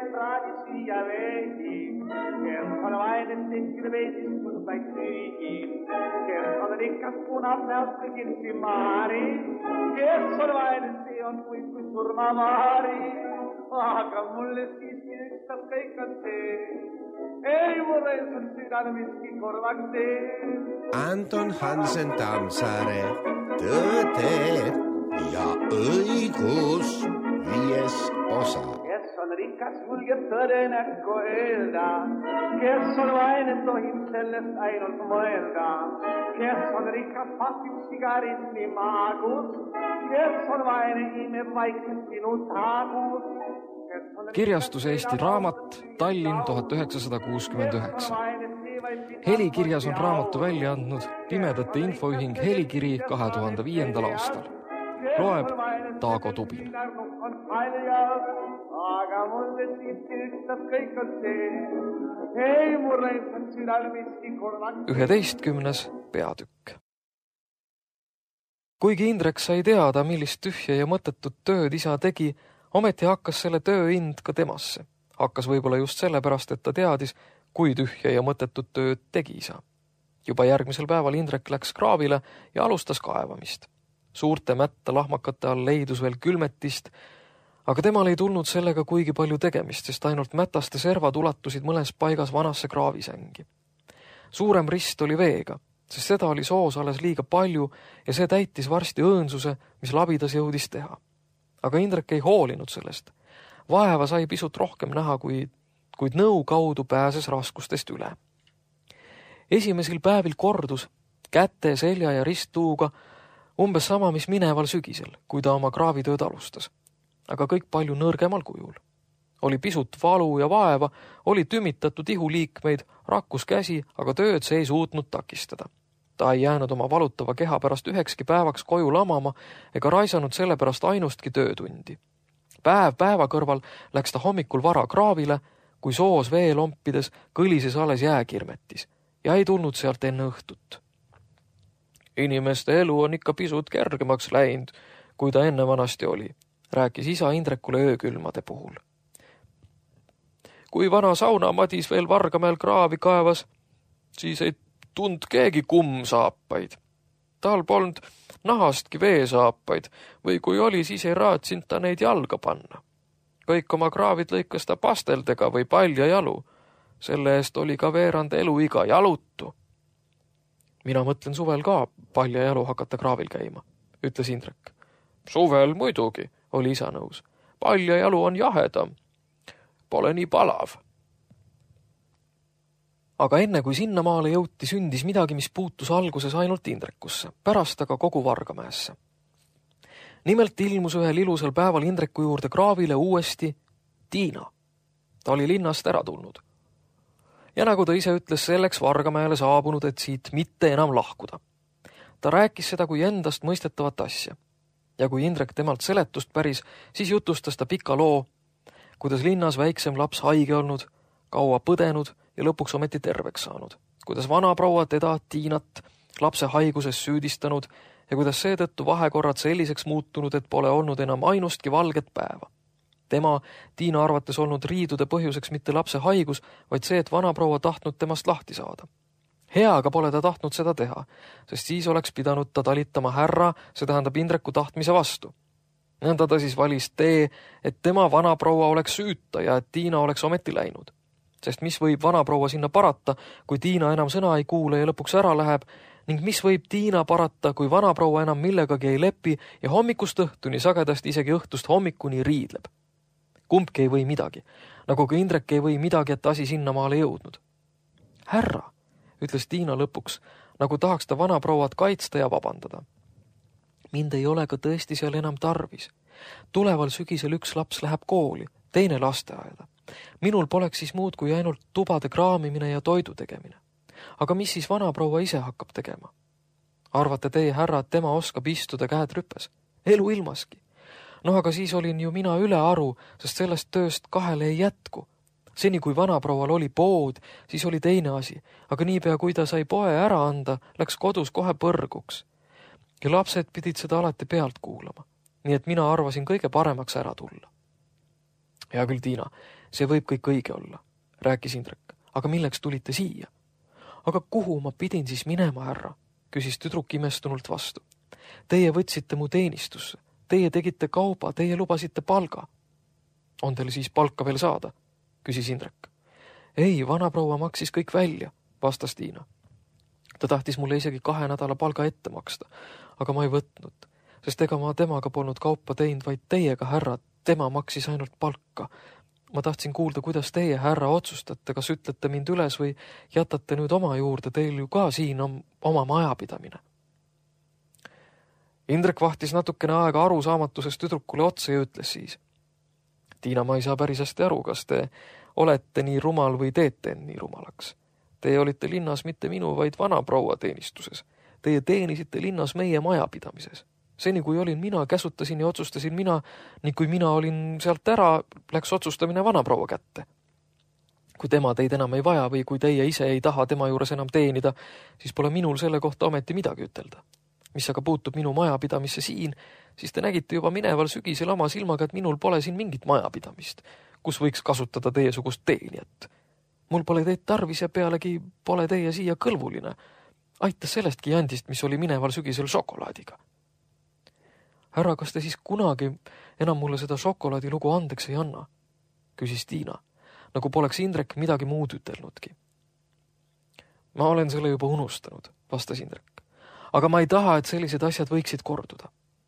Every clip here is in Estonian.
praadi süüa veidi, kes on vainen tehtil veidistus vaid süügi, kes on rikas punab näost kõigilsi maari, kes on vainen see on kui surmamaari, aga mulle siiski ükstas kõik on see, ei mulle on südame miski korvaks tee. Anton Hansen Tammsaare, Tõde ja õigus 5. osa. Kes on rikas, julgeb tõde näkku öelda, kes on vaine, tohib sellest ainult mõelda, kes on rikas, pasib sigaretti maagus, kes on vaine, imeb vaikselt sinu taagus. Kirjastus Eesti Raamat, Tallinn 1969. Helikirjas on raamatu välja andnud Pimedate Infoühing Helikiri 2005. aastal. Loeb Taago Tubin. Aga mulle siiski ükstas kõik on see, ei mulle on südal miski korvaks. 11. peatükk. Kuigi Indrek sai teada, millist tühja ja mõttetut tööd isa tegi, ometi hakkas selle töö ind ka temasse. Hakkas võib-olla just sellepärast, et ta teadis, kui tühja ja mõttetut tööd tegi isa. Juba järgmisel päeval Indrek läks kraavile ja alustas kaevamist. Suurte mätta lahmakate all leidus veel külmetist, aga temal ei tulnud sellega kuigi palju tegemist, sest ainult mätaste servad ulatusid mõnes paigas vanasse kraavisängi. Suurem rist oli veega, sest seda oli soos alles liiga palju ja see täitis varsti õõnsuse, mis labidas jõudis teha. Aga Indrek ei hoolinud sellest. Vaeva sai pisut rohkem näha, kuid nõu kaudu pääses raskustest üle. Esimesel päevil kordus käte, selja ja risttuuga umbes sama, mis mineval sügisel, kui ta oma kraavitööd alustas. Aga kõik palju nõrgemal kujul. Oli pisut valu ja vaeva, oli tümitatud ihuliikmeid, rakkus käsi, aga tööd see ei suutnud takistada. Ta ei jäänud oma valutava keha pärast 9 päevaks koju lamama ega raisanud selle pärast ainustki töötundi. Päev päeva kõrval läks ta hommikul vara kraavile, kui soos vee lompides kõlises alles jääkirmetis ja ei tulnud sealt enne õhtut. Inimeste elu on ikka pisut kergemaks läinud, kui ta enne vanasti oli, rääkis isa Indrekule öökülmade puhul. Kui vana saunamadis veel Vargamäel kraavi kaevas, siis ei tund keegi kummsaapaid. Tal polnud nahastki veesaapaid või kui oli, siis ei raatsinud ta neid jalga panna. Kõik oma kraavid lõikas ta pasteldega või palja jalu. Selle eest oli ka veerand eluiga jalutu. Mina mõtlen suvel ka palja jalu hakata kraavil käima, ütles Indrek. Suvel muidugi, oli isa nõus. Palja jalu on jahedam. Pole nii palav. Aga enne kui sinnamaale jõuti, sündis midagi, mis puutus alguses ainult Indrekusse, pärast aga kogu Vargamäesse. Nimelt ilmus ühel ilusal päeval Indreku juurde kraavile uuesti Tiina. Ta oli linnast ära tulnud. Ja nagu ta ise ütles, selleks Vargamäele saabunud, et siit mitte enam lahkuda. Ta rääkis seda kui endast mõistetavat asja. Ja kui Indrek temalt seletust päris, siis jutustas ta pika loo, kuidas linnas väiksem laps haige olnud, kaua põdenud ja lõpuks ometi terveks saanud. Kuidas vanaproua teda, Tiinat, lapse haiguses süüdistanud ja kuidas seetõttu vahekorrad selliseks muutunud, et pole olnud enam ainustki valget päeva. Tema, Tiina arvates olnud riidude põhjuseks mitte lapse haigus, vaid see, et vanaproua tahtnud temast lahti saada. Heaga pole ta tahtnud seda teha, sest siis oleks pidanud ta talitama härra, see tähendab Indreku tahtmise vastu. Nõnda ta siis valis tee, et tema vanaproua oleks süüta ja et Tiina oleks ometi läinud. Sest mis võib vanaproua sinna parata, kui Tiina enam sõna ei kuule ja lõpuks ära läheb, ning mis võib Tiina parata, kui vanaproua enam millegagi ei lepi ja hommikust õhtuni, sagedasti isegi õhtust hommikuni riidleb. Kumbki ei või midagi, nagu ka Indrek ei või midagi, et asi sinnamaale jõudnud. Härra, ütles Tiina lõpuks, nagu tahaks ta vanaprouad kaitsta ja vabandada. Mind ei ole ka tõesti seal enam tarvis. Tuleval sügisel üks laps läheb kooli, teine lasteaeda. Minul poleks siis muud kui ainult tubade kraamimine ja toidu tegemine. Aga mis siis vanaproua ise hakkab tegema? Arvate teie, härra, et tema oskab istuda käed rüpes? Elu ilmaski. No aga siis olin ju mina üle aru, sest sellest tööst kahele ei jätku. Seni kui vanaproual oli pood, siis oli teine asi, aga niipea kui ta sai poe ära anda, läks kodus kohe põrguks. Ja lapsed pidid seda alati pealt kuulama, nii et mina arvasin kõige paremaks ära tulla. Hea küll, Tiina, see võib kõik õige olla, rääkis Indrek. Aga milleks tulite siia? Aga kuhu ma pidin siis minema, härra? Küsis tüdruk imestunult vastu. Teie võtsite mu teenistusse, teie tegite kauba, teie lubasite palga. On teil siis palka veel saada? Küsis Indrek. Ei, vanaproua maksis kõik välja, vastas Tiina. Ta tahtis mulle isegi 2 nädala palga ette maksta, aga ma ei võtnud, sest ega ma temaga polnud kaupa teinud, vaid teiega, härra, tema maksis ainult palka. Ma tahtsin kuulda, kuidas teie, härra, otsustate, kas ütlete mind üles või jätate nüüd oma juurde, teil ju ka siin on oma majapidamine. Indrek vahtis natukene aega arusaamatusest tüdrukule otsa ja ütles siis. Tiina, ma ei saa päris hästi aru, kas te olete nii rumal või teete nii rumalaks. Teie olite linnas mitte minu, vaid vanaproua teenistuses. Teie teenisite linnas meie majapidamises. Seni kui olin mina, käsutasin ja otsustasin mina, nii kui mina olin sealt ära, läks otsustamine vanaproua kätte. Kui tema teid enam ei vaja või kui teie ise ei taha tema juures enam teenida, siis pole minul selle kohta ometi midagi ütelda. Mis aga puutub minu majapidamisse siin, siis te nägite juba mineval sügisel oma silmaga, et minul pole siin mingit majapidamist, kus võiks kasutada teiesugust teenijat. Mul pole teid tarvis ja pealegi pole teie siia kõlvuline. Aitas sellestki jandist, mis oli mineval sügisel šokolaadiga. Härra, kas te siis kunagi enam mulle seda šokolaadilugu andeks ei anna? Küsis Tiina, nagu poleks Indrek midagi muud ütelnudki. Ma olen selle juba unustanud, vastas Indrek. Aga ma ei taha, et sellised asjad võiksid korduda.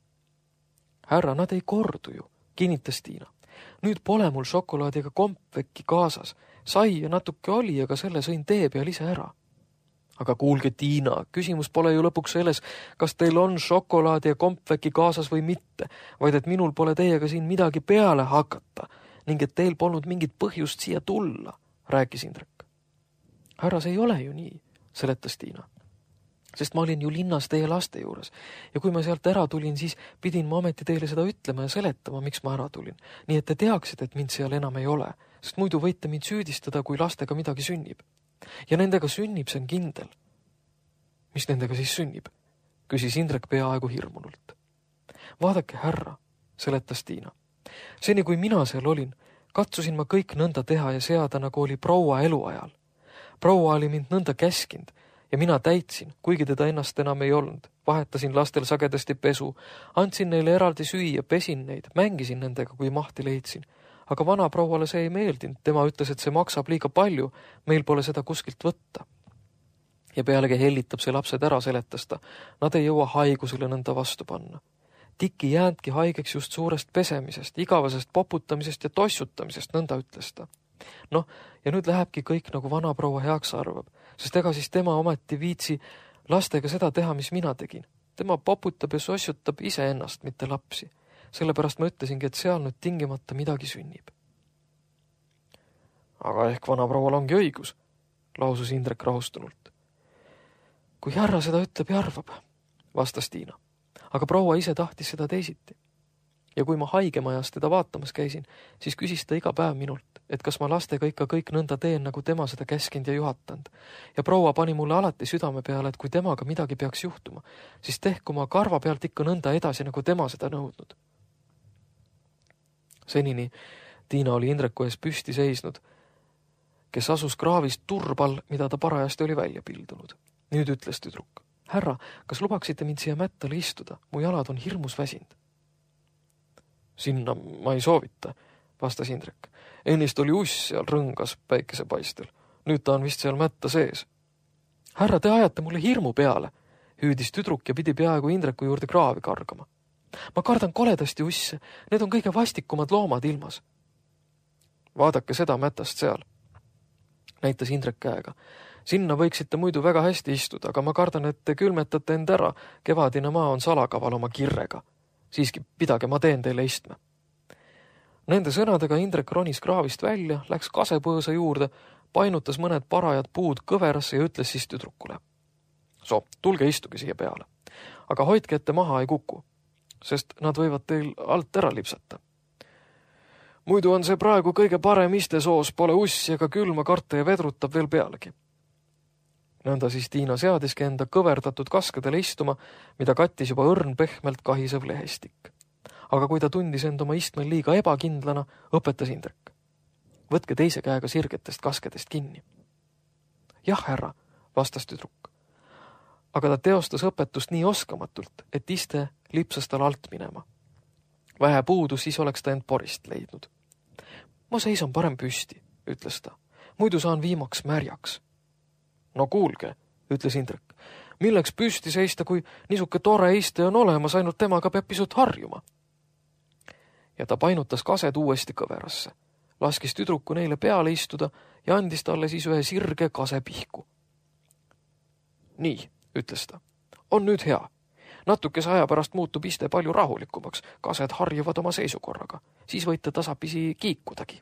Härra, nad ei kordu ju, kinnitas Tiina. Nüüd pole mul šokolaadiga kompvekki kaasas. Sai ja natuke oli, aga selle sõin tee peal ise ära. Aga kuulge, Tiina, küsimus pole ju lõpuks selles, kas teil on šokolaadi ja kompveki kaasas või mitte, vaid et minul pole teiega siin midagi peale hakata ning et teil polnud mingit põhjust siia tulla, rääkis Indrek. Härra, see ei ole ju nii, seletas Tiina. Sest ma olin ju linnas teie laste juures ja kui ma sealt ära tulin, siis pidin ma ometi teile seda ütlema ja seletama, miks ma ära tulin. Nii et te teaksite, et mind seal enam ei ole, sest muidu võite mind süüdistada, kui lastega midagi sünnib. Ja nendega sünnib, see on kindel. Mis nendega siis sünnib? Küsis Indrek peaaegu hirmunult. Vaadake, härra, seletas Tiina. Seni kui mina seal olin, katsusin ma kõik nõnda teha ja seada, nagu oli proua eluajal. Proua oli mind nõnda käskind ja mina täitsin, kuigi teda ennast enam ei olnud. Vahetasin lastel sagedasti pesu, andsin neile eraldi süüa, pesin neid, mängisin nendega, kui mahti leidsin. Aga vanaprouale see ei meeldinud, tema ütles, et see maksab liiga palju, meil pole seda kuskilt võtta. Ja pealegi hellitab see lapsed ära, seletas ta. Nad ei jõua haigusele nõnda vastu panna. Tiki jäändki haigeks just suurest pesemisest, igavasest poputamisest ja tossutamisest, nõnda ütles ta. Noh, ja nüüd lähebki kõik nagu vanaproua heaks arvab, sest ega siis tema ometi viitsi lastega seda teha, mis mina tegin. Tema poputab ja sossutab ise ennast, mitte lapsi. Sellepärast ma ütlesingi, et seal nüüd tingimata midagi sünnib. Aga ehk vanaproual ongi õigus, lausus Indrek rahustunult. Kui härra seda ütleb ja arvab, vastas Tiina. Aga proua ise tahtis seda teisiti. Ja kui ma haigemajas teda vaatamas käisin, siis küsis ta iga päev minult, et kas ma lastega ikka kõik nõnda teen, nagu tema seda käskind ja juhatanud. Ja proua pani mulle alati südame peale, et kui temaga midagi peaks juhtuma, siis tehku ma karva pealt ikka nõnda edasi, nagu tema seda nõudnud. Senini Tiina oli Indreku ees püsti seisnud, kes asus kraavist turbal, mida ta parajasti oli välja pildunud. Nüüd ütles tüdruk. Härra, kas lubaksite mind siia mättale istuda? Mu jalad on hirmus väsinud. Sinna ma ei soovita, vastas Indrek. Ennist oli uss seal rõngas päikesepaistel. Nüüd ta on vist seal mätta sees. Härra, te ajate mulle hirmu peale, hüüdis tüdruk ja pidi peaaegu Indreku juurde kraavi kargama. Ma kardan koledasti usse, need on kõige vastikumad loomad ilmas. Vaadake seda mätast seal, näitas Indrek käega. Sinna võiksite muidu väga hästi istuda, aga ma kardan, et te külmetate end ära. Kevadine maa on salakaval oma kirrega. Siiski pidage, ma teen teile istme. Nende sõnadega Indrek ronis kraavist välja, läks kasepõõsa juurde, painutas mõned parajad puud kõverasse ja ütles siis tüdrukule. Tulge istuge siia peale. Aga hoidke ette maha ei kuku, sest nad võivad teil alt ära lipsata. Muidu on see praegu kõige parem istesoos, pole ussi ega külma karta ja vedrutab veel pealegi. Nõnda siis Tiina seadiski enda kõverdatud kaskedele istuma, mida kattis juba õrn pehmelt kahisev lehestik. Aga kui ta tundis end oma istmel liiga ebakindlana, õpetas Indrek. võtke teise käega sirgetest kaskedest kinni. Jah, härra, vastas tüdruk. Aga ta teostas õpetust nii oskamatult, et iste lipsas tal alt minema. Vähe puudus, siis oleks ta end porist leidnud. Ma seisan parem püsti, ütles ta. Muidu saan viimaks märjaks. No kuulge, ütles Indrek. Milleks püsti seista, kui niisuke tore iste on olemas, ainult temaga peab pisut harjuma. Ja ta painutas kased uuesti kõverasse, laskis tüdruku neile peale istuda ja andis talle siis ühe sirge kasepihku. Nii, ütles ta, on nüüd hea. Natukese aja pärast muutub iste palju rahulikumaks, kased harjuvad oma seisukorraga, siis võite tasapisi kiikudagi.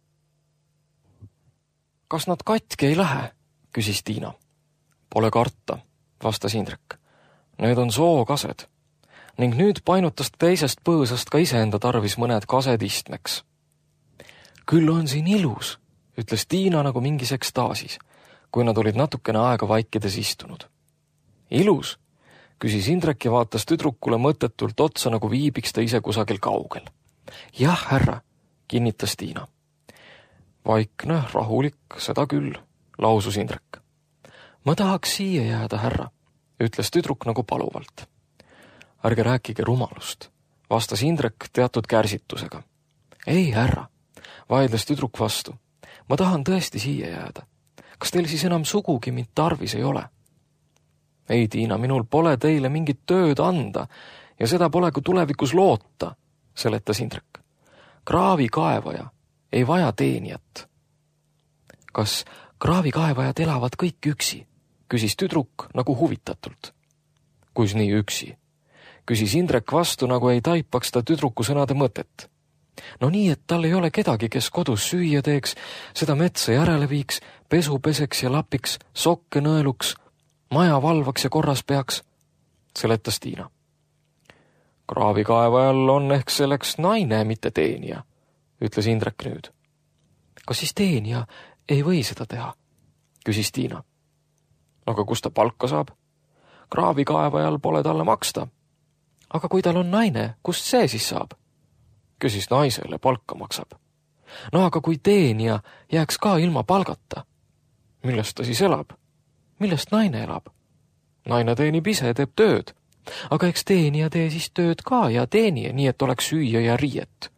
Kas nad katki ei lähe, küsis Tiina. Pole karta, vastas Indrek. Need on sookased. Ning nüüd painutas teisest põõsast ka iseenda tarvis mõned kased istmeks. Küll on siin ilus, ütles Tiina nagu mingis ekstaasis, kui nad olid natukene aega vaikides istunud. Ilus, küsis Indrek ja vaatas tüdrukule mõttetult otsa, nagu viibiks ta ise kusagil kaugel. Jah, härra, kinnitas Tiina. Vaikne, rahulik, seda küll, lausus Indrek. Ma tahaks siia jääda, härra, ütles tüdruk nagu paluvalt. Ärge rääkige rumalust, vastas Indrek teatud kärsitusega. Ei, härra, vaidles tüdruk vastu. Ma tahan tõesti siia jääda. Kas teil siis enam sugugi mind tarvis ei ole? Ei, Tiina, minul pole teile mingit tööd anda ja seda pole kui tulevikus loota, seletas Indrek. Kraavikaevaja ei vaja teenijat. Kas kraavikaevajad elavad kõik üksi? Küsis tüdruk nagu huvitatult. Kuis nii üksi? Küsis Indrek vastu, nagu ei taipaks ta tüdruku sõnade mõtet. No nii, et tal ei ole kedagi, kes kodus süüa teeks, seda metsa järele viiks, pesu peseks ja lapiks, sokke nõeluks, maja valvaks ja korras peaks, seletas Tiina. Kraavikaevajal on ehk selleks naine, mitte teenija, ütles Indrek nüüd. Kas siis teenija ei või seda teha? Küsis Tiina. Aga kus ta palka saab? Kraavikaevajal pole talle maksta. Aga kui tal on naine, kust see siis saab? Küsis naisele palka maksab. No aga kui teenija jääks ka ilma palgata? Millest ta siis elab? Millest naine elab? Naine teenib ise, teeb tööd. Aga eks teenija tee siis tööd ka ja teenija, nii et oleks süüa ja riiet.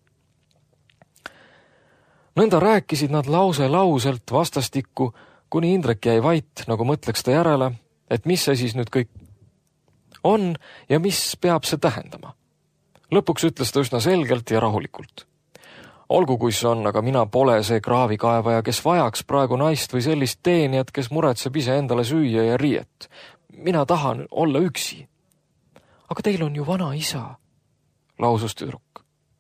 Nõnda rääkisid nad lauselt vastastikku, kuni Indrek jäi vait, nagu mõtleks ta järele, et mis see siis nüüd kõik on ja mis peab see tähendama. Lõpuks ütles ta üsna selgelt ja rahulikult. Olgu, kui see on, aga mina pole see kraavikaevaja, kes vajaks praegu naist või sellist teenijat, kes muretseb ise endale süüa ja riiet. Mina tahan olla üksi. Aga teil on ju vana isa, lausus tüdruk.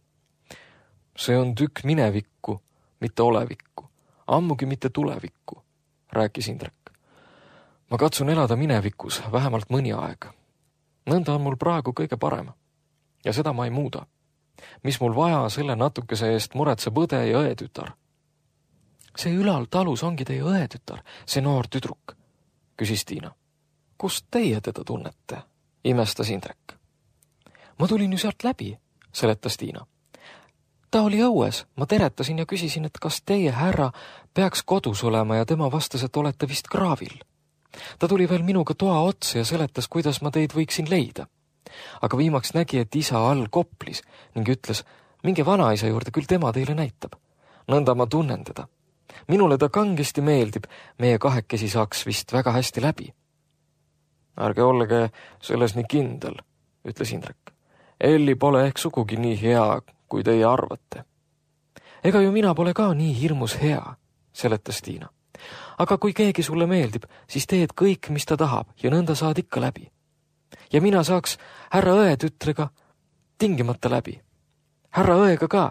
See on tükk minevikku, mitte olevikku, ammugi mitte tulevikku, rääkis Indrek. Ma katsun elada minevikus vähemalt mõni aeg. Nõnda on mul praegu kõige parem. Ja seda ma ei muuda. Mis mul vaja, selle natukese eest muretseb õde ja õetütar. See ülal talus ongi teie õetütar, see noor tüdruk, küsis Tiina. Kust teie teda tunnete? Imestas Indrek. Ma tulin ju sealt läbi, seletas Tiina. Ta oli õues, ma teretasin ja küsisin, et kas teie härra peaks kodus olema ja tema vastas, et olete vist kraavil. Ta tuli veel minuga toa otsa ja seletas, kuidas ma teid võiksin leida. Aga viimaks nägi, et isa all koplis ning ütles, minge vanaisa juurde, küll tema teile näitab. Nõnda ma tunnen teda. Minule ta kangesti meeldib, meie kahekesi saaks vist väga hästi läbi. Ärge olge selles nii kindel, ütles Indrek. Elli pole ehk sugugi nii hea, kui teie arvate. Ega ju mina pole ka nii hirmus hea, seletas Tiina. Aga kui keegi sulle meeldib, siis teed kõik, mis ta tahab ja nõnda saad ikka läbi. Ja mina saaks härra õetütrega tingimata läbi. Härra õega ka.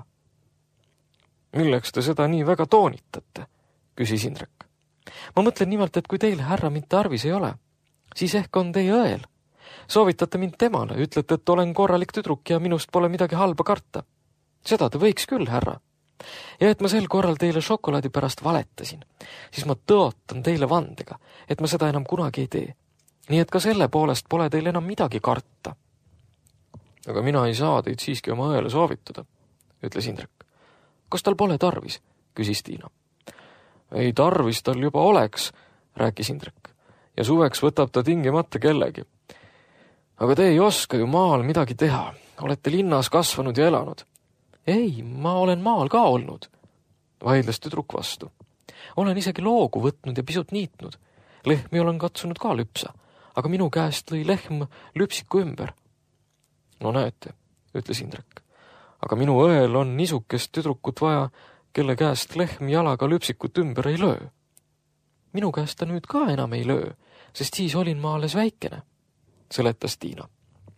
Milleks te seda nii väga toonitate, küsis Indrek. Ma mõtlen nimelt, et kui teil härra mind tarvis ei ole, siis ehk on teie õel. Soovitate mind temale, ütlete, et olen korralik tüdruk ja minust pole midagi halba karta. Seda te võiks küll, härra. Ja et ma sel korral teile šokolaadi pärast valetasin, siis ma tõotan teile vandega, et ma seda enam kunagi ei tee. Nii et ka selle poolest pole teil enam midagi karta. Aga mina ei saa teid siiski oma õele soovitada, ütles Indrek. Kas tal pole tarvis, küsis Tiina. Ei tarvis tal juba oleks, rääkis Indrek, ja suveks võtab ta tingimata kellegi. Aga te ei oska ju maal midagi teha, olete linnas kasvanud ja elanud. Ei, ma olen maal ka olnud, vaidles tüdruk vastu. Olen isegi loogu võtnud ja pisut niitnud. Lehmi olen katsunud ka lüpsa, aga minu käest lõi lehm lüpsiku ümber. No näete, ütles Indrek, aga minu õel on niisukest tüdrukut vaja, kelle käest lehm jalaga lüpsikut ümber ei löö. Minu käest ta nüüd ka enam ei löö, sest siis olin ma alles väikene, seletas Tiina.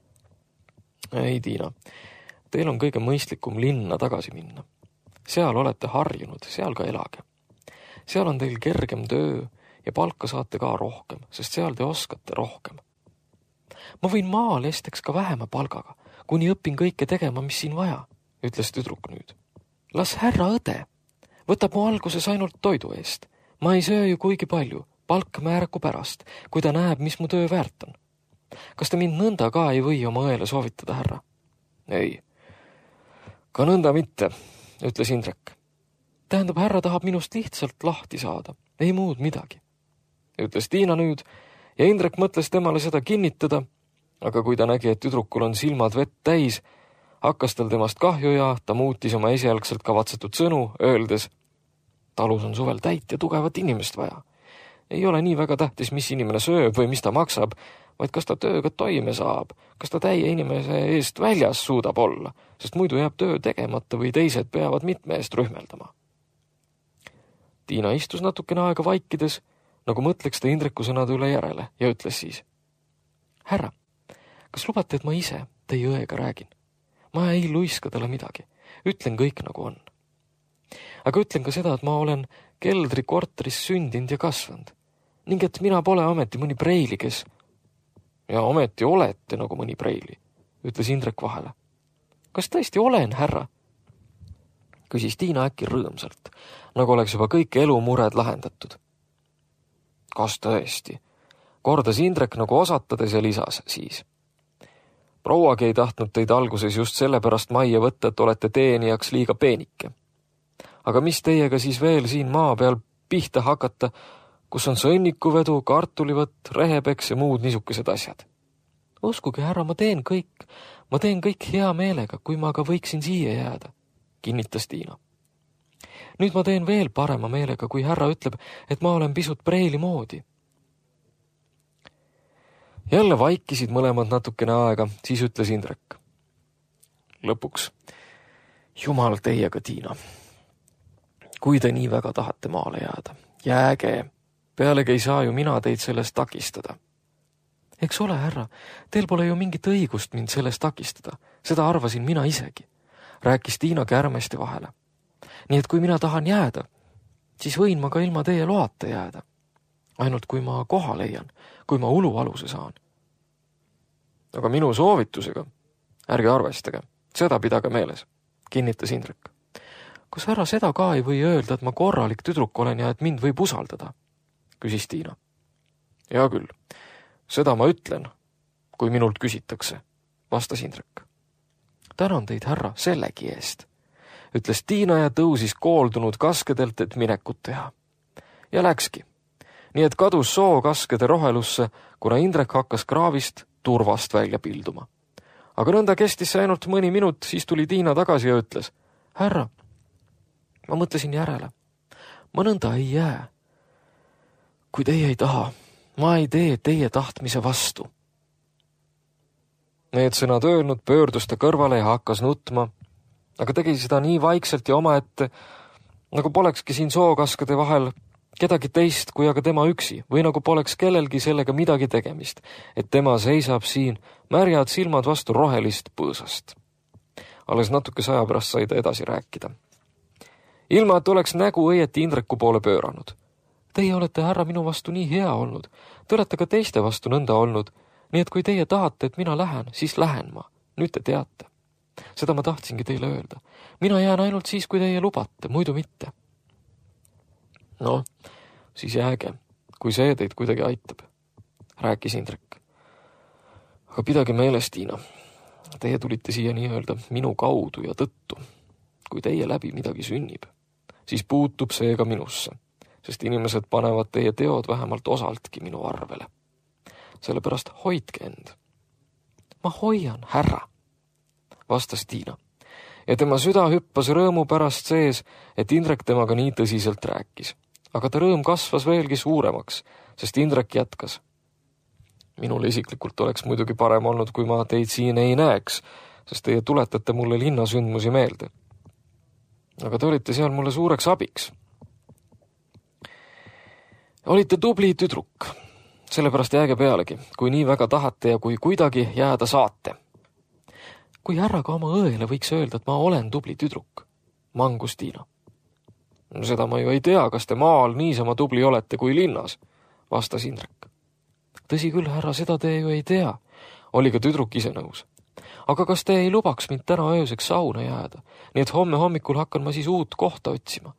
Ei, Tiina, teil on kõige mõistlikum linna tagasi minna. Seal olete harjunud, seal ka elage. Seal on teil kergem töö ja palka saate ka rohkem, sest seal te oskate rohkem. Ma võin maal esteks ka vähema palgaga, kuni õpin kõike tegema, mis siin vaja, ütles tüdruk nüüd. Las härra õde. Võtab mu alguses ainult toidu eest. Ma ei söö ju kuigi palju, palk määraku pärast, kui ta näeb, mis mu töö väärt on. Kas te mind nõnda ka ei või oma õele soovitada, härra? Ei, ka nõnda mitte, ütles Indrek. Tähendab, härra tahab minust lihtsalt lahti saada, ei muud midagi, ütles Tiina nüüd ja Indrek mõtles temale seda kinnitada, aga kui ta nägi, et tüdrukul on silmad vett täis, hakkas tal temast kahju ja ta muutis oma esialgselt kavatsetud sõnu, öeldes, talus on suvel täit ja tugevat inimest vaja. Ei ole nii väga tähtis, mis inimene sööb või mis ta maksab, vaid kas ta tööga toime saab, kas ta täie inimese eest väljas suudab olla, sest muidu jääb töö tegemata või teised peavad mitme eest rühmeldama. Tiina istus natukene aega vaikides, nagu mõtleks ta Indreku sõnade üle järele ja ütles siis. Härra, kas lubate, et ma ise teie õega räägin? Ma ei luiska talle midagi, ütlen kõik nagu on. Aga ütlen ka seda, et ma olen keldri korteris sündinud ja kasvanud, ning et mina pole ometi mõni preili, kes... Ja ometi olete nagu mõni preili, ütles Indrek vahele. Kas tõesti olen, härra? Küsis Tiina äkki rõõmsalt, nagu oleks juba kõik elumured lahendatud. Kas tõesti? Kordas Indrek nagu osatades ja lisas siis. Prouagi ei tahtnud teid alguses just sellepärast majja võtta, et olete teenijaks liiga peenike. Aga mis teiega siis veel siin maa peal pihta hakata, kus on sõnnikuvedu, kartulivõtt, rehepeks ja muud niisugused asjad? Uskuge, härra, ma teen kõik hea meelega, kui ma ka võiksin siia jääda, kinnitas Tiina. Nüüd ma teen veel parema meelega, kui härra ütleb, et ma olen pisut preili moodi. Jälle vaikisid mõlemad natukene aega, siis ütles Indrek. Lõpuks, jumal teiega, Tiina. Kui te nii väga tahate maale jääda, jääge. Pealegi ei saa ju mina teid sellest takistada. Eks ole, härra, teil pole ju mingit õigust mind sellest takistada. Seda arvasin mina isegi, rääkis Tiina kärmesti vahele. Nii et kui mina tahan jääda, siis võin ma ka ilma teie loata jääda. Ainult kui ma koha leian, kui ma ulualuse saan. Aga minu soovitusega, ärge arvestage, seda pidage meeles, kinnitas Indrek. Kas härra seda ka ei või öelda, et ma korralik tüdruk olen ja et mind võib usaldada? Küsis Tiina. Hea küll, seda ma ütlen, kui minult küsitakse, vastas Indrek. Tänan teid, härra, sellegi eest, ütles Tiina ja tõusis kooldunud kaskedelt, et minekut teha. Ja läkski. Nii et kadus soo kaskede rohelusse, kuna Indrek hakkas kraavist turvast välja pilduma. Aga nõnda kestis see ainult mõni minut, siis tuli Tiina tagasi ja ütles, härra, ma mõtlesin järele. Ma nõnda ei jää. Kui teie ei taha, ma ei tee teie tahtmise vastu. Need sõnad öelnud pöördus ta kõrvale ja hakkas nutma, aga tegi seda nii vaikselt ja omaette, nagu polekski siin sookaskade vahel kedagi teist kui aga tema üksi või nagu poleks kellelgi sellega midagi tegemist, et tema seisab siin märjad silmad vastu rohelist põõsast. Alles natuke aja pärast sai ta edasi rääkida. Ilma, et oleks nägu õieti Indreku poole pööranud. Teie olete, härra, minu vastu nii hea olnud. Te olete ka teiste vastu nõnda olnud. Nii et kui teie tahate, et mina lähen, siis lähen ma. Nüüd te teate. Seda ma tahtsingi teile öelda. Mina jään ainult siis, kui teie lubate, muidu mitte. No, siis jääge, kui see teid kuidagi aitab, rääkis Indrek. Aga pidage meeles, Tiina, teie tulite siia nii-öelda minu kaudu ja tõttu. Kui teie läbi midagi sünnib, siis puutub see ka minusse, sest inimesed panevad teie teod vähemalt osaltki minu arvele. Sellepärast hoidke end. Ma hoian, härra, vastas Tiina. Ja tema süda hüppas rõõmu pärast sees, et Indrek temaga nii tõsiselt rääkis. Aga ta rõõm kasvas veelgi suuremaks, sest Indrek jätkas. Minul isiklikult oleks muidugi parem olnud, kui ma teid siin ei näeks, sest teie tuletate mulle linnasündmusi meelde. Aga te olite seal mulle suureks abiks. Olite tubli tüdruk, sellepärast jääge pealegi, kui nii väga tahate ja kui kuidagi jääda saate. Kui härra ka oma õele võiks öelda, et ma olen tubli tüdruk, mangus Tiina. Seda ma ju ei tea, kas te maal niisama tubli olete kui linnas, vastas Indrek. Tõsi küll, härra, seda te ju ei tea, oli ka tüdruk ise nõus. Aga kas te ei lubaks mind täna ööseks sauna jääda, nii et homme hommikul hakkan ma siis uut kohta otsima?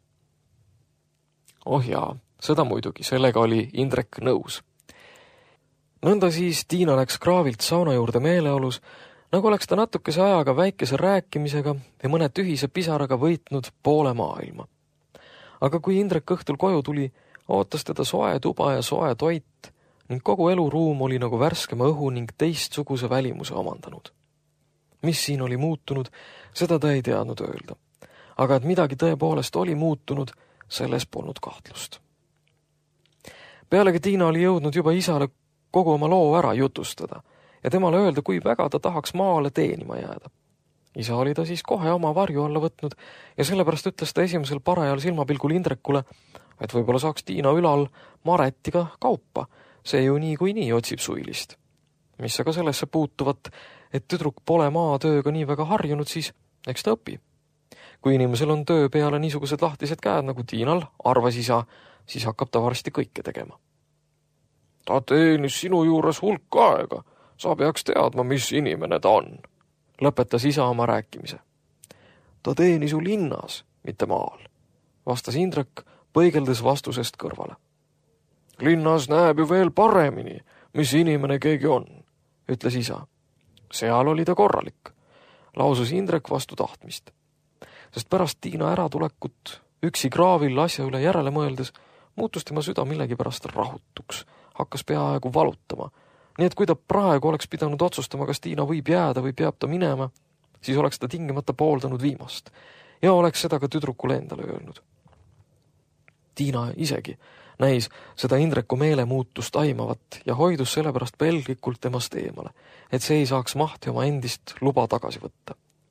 Oh jaa, seda muidugi, sellega oli Indrek nõus. Nõnda siis Tiina läks kraavilt sauna juurde meeleolus, nagu oleks ta natukese ajaga väikese rääkimisega ja mõne tühise pisaraga võitnud poole maailma. Aga kui Indrek õhtul koju tuli, ootas teda soe tuba ja soe toit ning kogu eluruum oli nagu värskema õhu ning teistsuguse välimuse omandanud. Mis siin oli muutunud, seda ta ei teadnud öelda. Aga et midagi tõepoolest oli muutunud, selles polnud kahtlust. Pealegi Tiina oli jõudnud juba isale kogu oma loo ära jutustada ja temale öelda, kui väga ta tahaks maale teenima jääda. Isa oli ta siis kohe oma varju alla võtnud ja sellepärast ütles ta esimesel parajal silmapilgul Indrekule, et võib-olla saaks Tiina ülal Maretiga kaupa, see ju nii otsib suilist. Mis aga sellesse puutuvat, et tüdruk pole maatööga nii väga harjunud, siis eks ta õpi. Kui inimesel on töö peale niisugused lahtised käed nagu Tiinal, arvas isa, siis hakkab ta varsti kõike tegema. Ta teenis sinu juures hulk aega, sa peaks teadma, mis inimene ta on, lõpetas isa oma rääkimise. Ta teenis ju linnas, mitte maal, vastas Indrek, põigeldes vastusest kõrvale. Linnas näeb ju veel paremini, mis inimene keegi on, ütles isa. Seal oli ta korralik, lausus Indrek vastu tahtmist. Sest pärast Tiina äratulekut üksi kraavil asja üle järele mõeldes muutus tema süda millegipärast rahutuks, hakkas peaaegu valutama. Nii et kui ta praegu oleks pidanud otsustama, kas Tiina võib jääda või peab ta minema, siis oleks ta tingimata pooldanud viimast ja oleks seda ka tüdrukule endale öelnud. Tiina isegi näis seda Indreku meelemuutust aimavat ja hoidus sellepärast pelglikult temast eemale, et see ei saaks mahti oma endist luba tagasi võtta.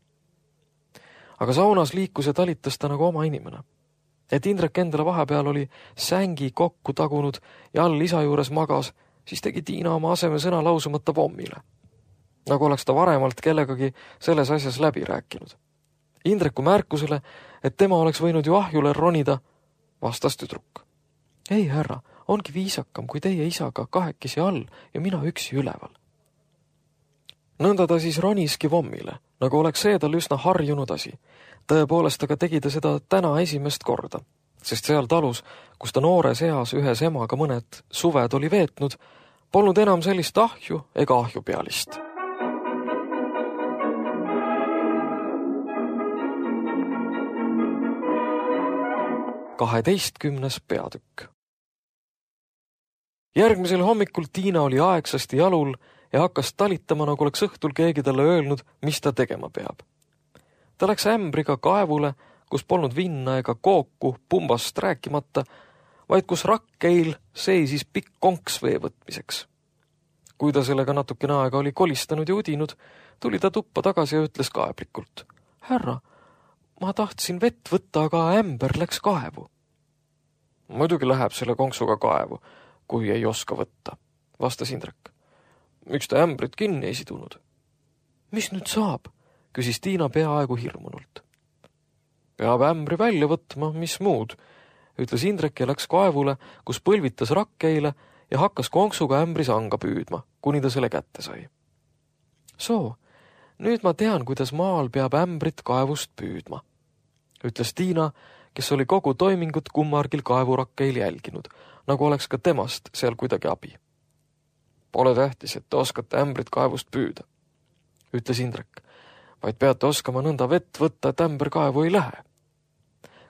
Aga saunas liikus ja talitas ta nagu oma inimene. Et Indrek endale vahepeal oli sängi kokku tagunud ja all isa juures magas, siis tegi Tiina oma aseme sõna lausumata pommile. Nagu oleks ta varemalt kellegagi selles asjas läbi rääkinud. Indreku märkusele, et tema oleks võinud ju ahjule ronida, vastas tüdruk. Ei, härra, ongi viisakam, kui teie isaga kahekesi all ja mina üksi üleval. Nõnda ta siis roniski vommile, nagu oleks see tal üsna harjunud asi. Tõepoolest aga tegi ta seda täna esimest korda, sest seal talus, kus ta noores eas ühes emaga mõned suved oli veetnud, polnud enam sellist ahju ega ahjupealist. Kaheteistkümnes peatükk. Järgmisel hommikul Tiina oli aegsasti jalul ja hakkas talitama, nagu oleks õhtul keegi talle öelnud, mis ta tegema peab. Ta läks ämbriga kaevule, kus polnud vinna ega kooku pumbast rääkimata, vaid kus rakkeil seisis pikk konks vee võtmiseks. Kui ta sellega natukene aega oli kolistanud ja udinud, tuli ta tuppa tagasi ja ütles kaeblikult. Härra, ma tahtsin vett võtta, aga ämber läks kaevu. Muidugi läheb selle konksuga kaevu, kui ei oska võtta, vastas Indrek. Miks ta ämbrit kinni ei sidunud? Mis nüüd saab? Küsis Tiina peaaegu hirmunult. Peab ämbri välja võtma, mis muud, ütles Indrek ja läks kaevule, kus põlvitas rakkeile ja hakkas konksuga ämbris anga püüdma, kuni ta selle kätte sai. Soo, nüüd ma tean, kuidas maal peab ämbrit kaevust püüdma, ütles Tiina, kes oli kogu toimingut kummargil kaevurakkeil jälginud, nagu oleks ka temast seal kuidagi abi. Pole tähtis, et te oskate ämbrit kaevust püüda, ütles Indrek, vaid peate oskama nõnda vett võtta, et ämber kaevu ei lähe.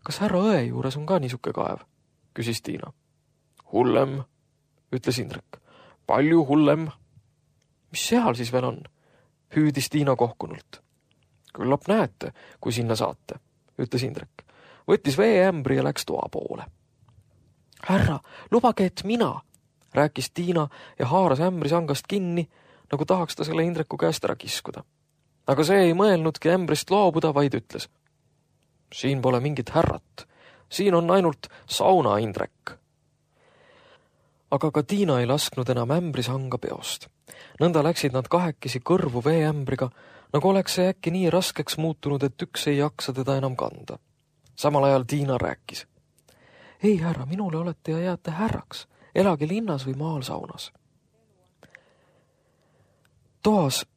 kas härra õe juures on ka niisuke kaev? Küsis Tiina. Hullem, ütles Indrek. Palju hullem. Mis seal siis veel on? Hüüdis Tiina kohkunult. Küllap näete, kui sinna saate, ütles Indrek. Võttis veeämbri ja läks toa poole. Härra, lubage, et mina, rääkis Tiina ja haaras ämbrisangast kinni, nagu tahaks ta selle Indreku käest ära kiskuda. Aga see ei mõelnudki ämbrist loobuda, vaid ütles. Siin pole mingit härrat. Siin on ainult sauna Indrek. Aga ka Tiina ei lasknud enam ämbrisanga peost. Nõnda läksid nad kahekesi kõrvu veeämbriga, nagu oleks see äkki nii raskeks muutunud, et üks ei jaksa teda enam kanda. Samal ajal Tiina rääkis. Ei, härra, minule olete ja jääte härraks. Elage linnas või maal saunas. Toas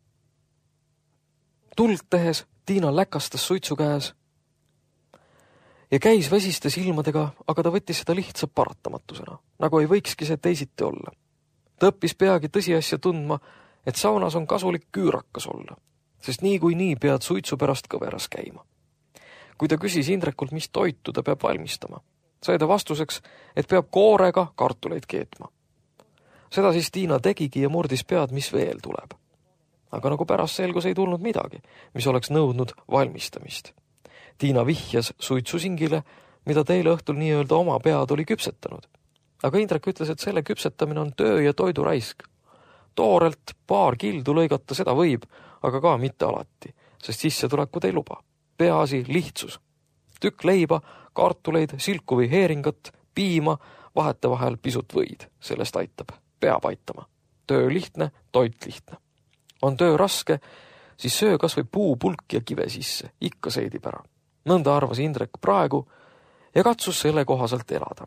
tuld tehes Tiina läkastas suitsu käes ja käis vesiste silmadega, aga ta võttis seda lihtsa paratamatusena, nagu ei võikski see teisiti olla. Ta õppis peagi tõsiasja tundma, et saunas on kasulik küürakas olla, sest nii pead suitsu pärast kõveras käima. Kui ta küsis Indrekult, mis toitu ta peab valmistama, sai ta vastuseks, et peab koorega kartuleid keetma. Seda siis Tiina tegigi ja murdis pead, mis veel tuleb. Aga nagu pärast selgus ei tulnud midagi, mis oleks nõudnud valmistamist. Tiina vihjas suitsusingile, mida teile õhtul nii-öelda oma pead oli küpsetanud. Aga Indrek ütles, et selle küpsetamine on töö ja toidu raisk. Toorelt paar kildu lõigata seda võib, aga ka mitte alati, sest sissetulekud ei luba. Peaasi lihtsus. Tükk leiba, kartuleid, silku või heeringat, piima, vahetevahel pisut võid. Sellest aitab. Peab aitama. Töö lihtne, toit lihtne. On töö raske, siis söö kas või puupulk ja kive sisse. Ikka seedib ära. Nõnda arvas Indrek praegu ja katsus selle kohaselt elada.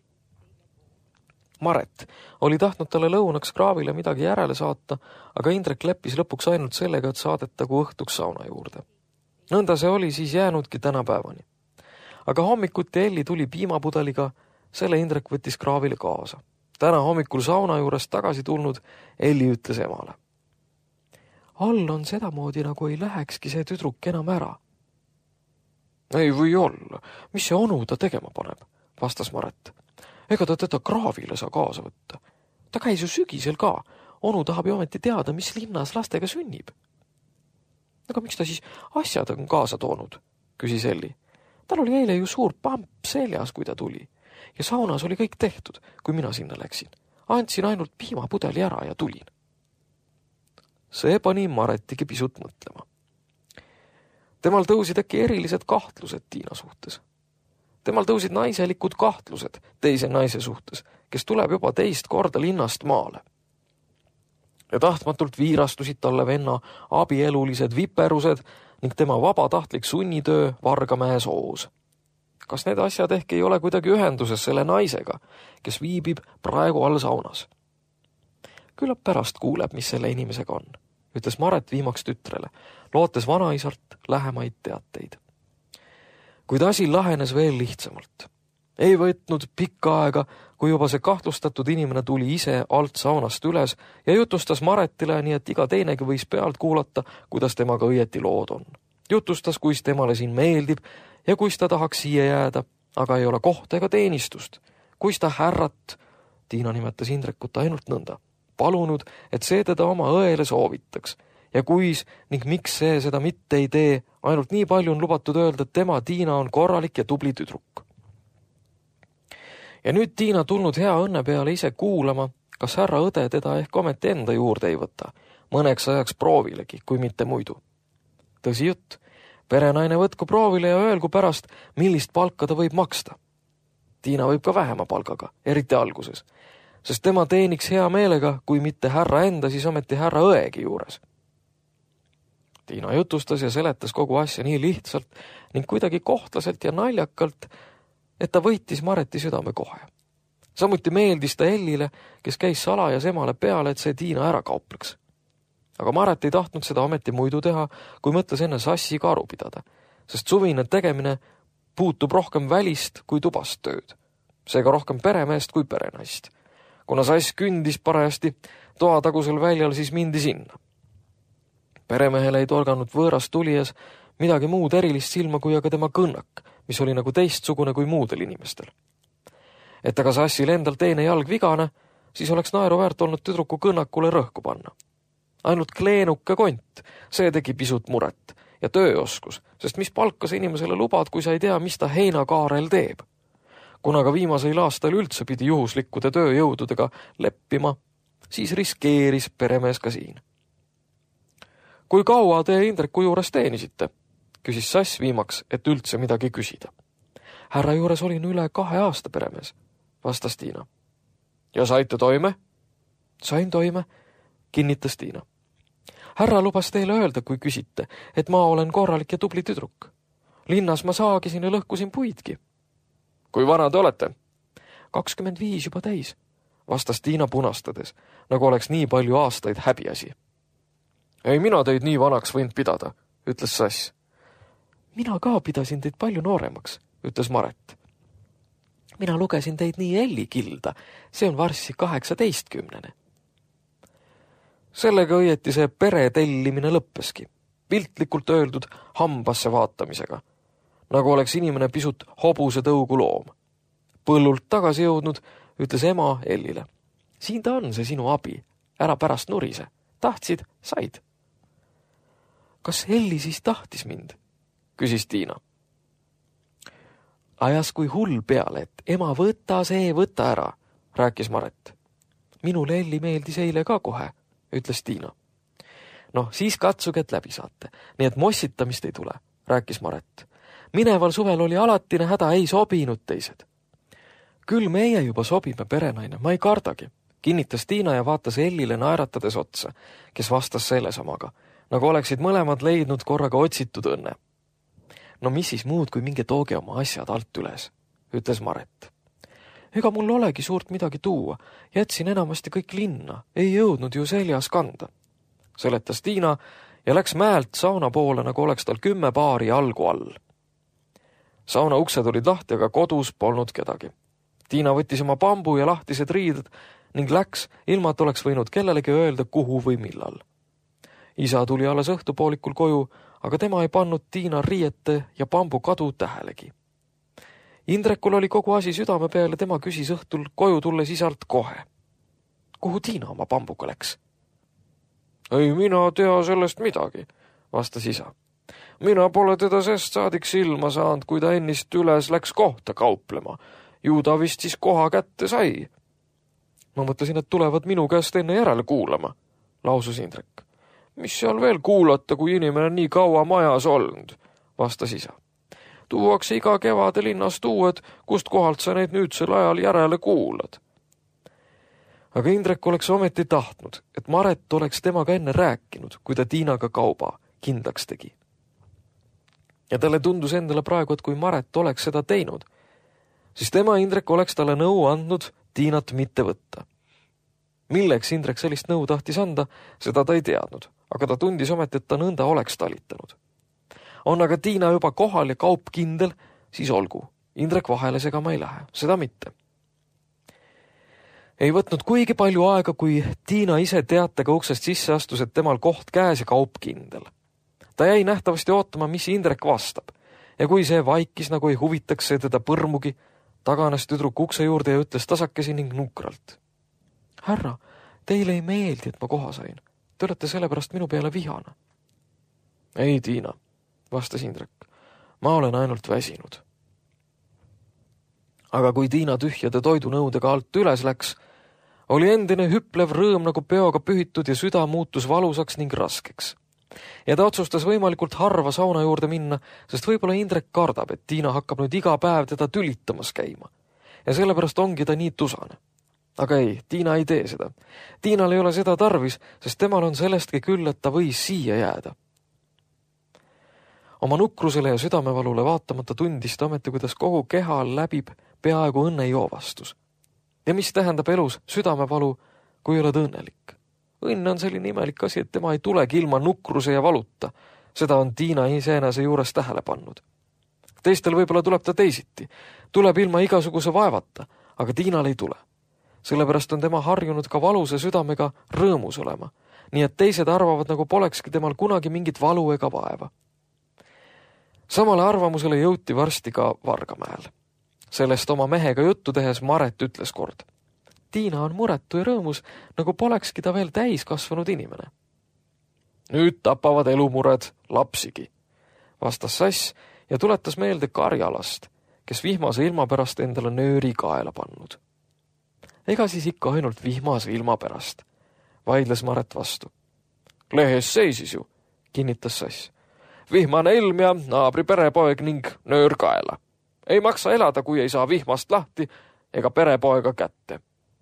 Maret oli tahtnud talle lõunaks kraavile midagi järele saata, aga Indrek leppis lõpuks ainult sellega, et saadetagu õhtuks sauna juurde. Nõnda see oli siis jäänudki tänapäevani. Aga hommikuti Elli tuli piimapudeliga, selle Indrek võttis kraavile kaasa. Täna hommikul sauna juurest tagasi tulnud Elli ütles emale. All on sedamoodi, nagu ei lähekski see tüdruk enam ära. Ei või olla. Mis see onu ta tegema paneb, vastas Maret. Ega ta teda kraavile saa kaasa võtta. Ta käis ju sügisel ka. Onu tahab ju ometi teada, mis linnas lastega sünnib. Aga miks ta siis asjad on kaasa toonud, küsis Elli. Tal oli eile ju suur pamp seljas, kui ta tuli. Ja saunas oli kõik tehtud, kui mina sinna läksin. Andsin ainult piimapudeli ära ja tulin. See pani Maretigi pisut mõtlema. Temal tõusid äkki erilised kahtlused Tiina suhtes. Temal tõusid naiselikud kahtlused teise naise suhtes, kes tuleb juba teist korda linnast maale. Ja tahtmatult viirastusid talle venna abielulised viperused ning tema vabatahtlik sunnitöö Vargamäe soos. Kas need asjad ehk ei ole kuidagi ühenduses selle naisega, kes viibib praegu all saunas? Küllap pärast kuuleb, mis selle inimesega on, ütles Maret viimaks tütrele, lootes vanaisalt lähemaid teateid. Kuid asi lahenes veel lihtsamalt. Ei võtnud pikka aega, kui juba see kahtlustatud inimene tuli ise alt saunast üles ja jutustas Maretile, nii et iga teinegi võis pealt kuulata, kuidas temaga õieti lood on. Jutustas, kuis temale siin meeldib ja kuis ta tahaks siia jääda, aga ei ole kohta ega teenistust. Kuis ta härrat, Tiina nimetas Indrekut ainult nõnda, palunud, et see teda oma õele soovitaks. Ja kuis ning miks see seda mitte ei tee, ainult nii palju on lubatud öelda, et tema Tiina on korralik ja tubli tüdruk. Ja nüüd Tiina tulnud hea õnne peale ise kuulama, kas härra õde teda ehk ometi enda juurde ei võta, mõneks ajaks proovilegi, kui mitte muidu. Tõsi jutt, perenaine võtku proovile ja öelgu pärast, millist palka ta võib maksta. Tiina võib ka vähema palgaga, eriti alguses, sest tema teeniks hea meelega, kui mitte härra enda, siis ometi härra õegi juures. Tiina jutustas ja seletas kogu asja nii lihtsalt ning kuidagi kohtlaselt ja naljakalt, et ta võitis Mareti südame kohe. Samuti meeldis ta Ellile, kes käis salajas emale peale, et see Tiina ära kaupleks. Aga Maret ei tahtnud seda ometi muidu teha, kui mõtles enne sassiga aru pidada, sest suvine tegemine puutub rohkem välist kui tubast tööd. Seega rohkem peremeest kui perenaist. Kuna sass kündis parajasti toatagusel väljal, siis mindi sinna. Peremehele ei torganud võõras tulijas midagi muud erilist silma kui aga tema kõnnak, mis oli nagu teistsugune kui muudel inimestel. Et aga Sassil endal teine jalg vigane, siis oleks naeruväärt olnud tüdruku kõnnakule rõhku panna. Ainult kleenuke kont, see tegi pisut muret ja tööoskus, sest mis palka sa inimesele lubad, kui sa ei tea, mis ta heinakaarel teeb. Kuna aga viimasel aastal üldse pidi juhuslikkude tööjõududega leppima, siis riskeeris peremees ka siin. Kui kaua te Indreku juures teenisite? Küsis Sass viimaks, et üldse midagi küsida. Härra juures olin üle 2 aasta peremees, vastas Tiina. Ja saite toime? Sain toime, kinnitas Tiina. Härra lubas teile öelda, kui küsite, et ma olen korralik ja tubli tüdruk. Linnas ma saagisin ja lõhkusin puidki. Kui vana te olete? 25 juba täis, vastas Tiina punastades, nagu oleks nii palju aastaid häbiasi. Ei mina teid nii vanaks võinud pidada, ütles Sass. Mina ka pidasin teid palju nooremaks, ütles Maret. Mina lugesin teid nii Ellikilda, see on varsti 18. Sellega õieti see pere tellimine lõppeski, piltlikult öeldud hambasse vaatamisega, nagu oleks inimene pisut hobuse tõugu loom. Põllult tagasi jõudnud, ütles ema Ellile. Siin ta on, see sinu abi, ära pärast nurise. Tahtsid, said. Kas Elli siis tahtis mind? Küsis Tiina. Ajas kui hull peale, et ema võta see, võta ära, rääkis Maret. Minule Elli meeldis eile ka kohe, ütles Tiina. Noh, siis katsuge, et läbi saate. Nii et mossitamist ei tule, rääkis Maret. Mineval suvel oli alatine häda, ei sobinud teised. Küll meie juba sobime, perenaine, ma ei kardagi, kinnitas Tiina ja vaatas Ellile naeratades otsa, kes vastas selle samaga, nagu oleksid mõlemad leidnud korraga otsitud õnne. No mis siis muud, kui minge tooge oma asjad alt üles, ütles Maret. Ega mul olegi suurt midagi tuua, jätsin enamasti kõik linna, ei jõudnud ju seljas kanda, seletas Tiina ja läks mäelt sauna poole, nagu oleks tal 10 paari jalgu all. Sauna uksed olid lahti, aga kodus polnud kedagi. Tiina võttis oma bambu ja lahtised riided ning läks, ilma et oleks võinud kellelegi öelda, kuhu või millal. Isa tuli alles õhtupoolikul koju, aga tema ei pannud Tiina riiete ja bambu kadu tähelegi. Indrekul oli kogu asi südame peale, tema küsis õhtul koju tulles isalt kohe. Kuhu Tiina oma bambuga läks? Ei mina tea sellest midagi, vastas isa. Mina pole teda sest saadik silma saanud, kui ta ennist üles läks kohta kauplema. Ju ta vist siis koha kätte sai. Ma mõtlesin, et tulevad minu käest enne järele kuulama, lausus Indrek. Mis seal veel kuulata, kui inimene nii kaua majas olnud, vastas isa. Tuuakse iga kevade linnast uued, kust kohalt sa neid nüüdsel ajal järele kuulad. Aga Indrek oleks ometi tahtnud, et Maret oleks temaga enne rääkinud, kui ta Tiinaga kauba kindlaks tegi. Ja talle tundus endale praegu, et kui Maret oleks seda teinud, siis tema Indrek oleks talle nõu andnud Tiinat mitte võtta. Milleks Indrek sellist nõu tahtis anda, seda ta ei teadnud, aga ta tundis ometi, et ta nõnda oleks talitanud. On aga Tiina juba kohal ja kaup kindel, siis olgu. Indrek vahele segama ei lähe, seda mitte. Ei võtnud kuigi palju aega, kui Tiina ise teatega uksest sisse astus, et temal koht käes ja kaup kindel. Ta jäi nähtavasti ootama, mis Indrek vastab. Ja kui see vaikis, nagu ei huvitaks see teda põrmugi, taganes tüdruk ukse juurde ja ütles tasakesi ning nukralt. Härra, teile ei meeldi, et ma koha sain. Te olete sellepärast minu peale vihane. Ei, Tiina, vastas Indrek. Ma olen ainult väsinud. Aga kui Tiina tühjade toidunõudega alt üles läks, oli endine hüplev rõõm nagu peoga pühitud ja süda muutus valusaks ning raskeks. Ja ta otsustas võimalikult harva sauna juurde minna, sest võib-olla Indrek kardab, et Tiina hakkab nüüd iga päev teda tülitamas käima. Ja sellepärast ongi ta nii tusane. Aga ei, Tiina ei tee seda. Tiinal ei ole seda tarvis, sest temal on sellestki küll, et ta võis siia jääda. Oma nukrusele ja südamevalule vaatamata tundis ta ometi, kuidas kogu keha läbib peaaegu õnnejoovastus. Ja mis tähendab elus südamevalu, kui oled õnnelik? Õnne on selline imelik asi, et tema ei tulegi ilma nukruse ja valuta. Seda on Tiina iseenese juures tähele pannud. Teistel võib-olla tuleb ta teisiti. Tuleb ilma igasuguse vaevata, aga Tiinal ei tule. Sellepärast on tema harjunud ka valuse südamega rõõmus olema. Nii et teised arvavad, nagu polekski temal kunagi mingit valu ega vaeva. Samale arvamusele jõuti varsti ka Vargamäel. Sellest oma mehega juttu tehes Maret ütles kord. Tiina on muretu ja rõõmus, nagu polekski ta veel täiskasvanud inimene. Nüüd tapavad elumured lapsigi, vastas Sass ja tuletas meelde Karjalast, kes vihmase ilma pärast endale nööri kaela pannud. Ega siis ikka ainult vihmase ilma pärast, vaidles Maret vastu. Lehes seisis ju, kinnitas Sass. Vihmane ilm ja naabri perepoeg ning nöör kaela. Ei maksa elada, kui ei saa vihmast lahti ega perepoega kätte.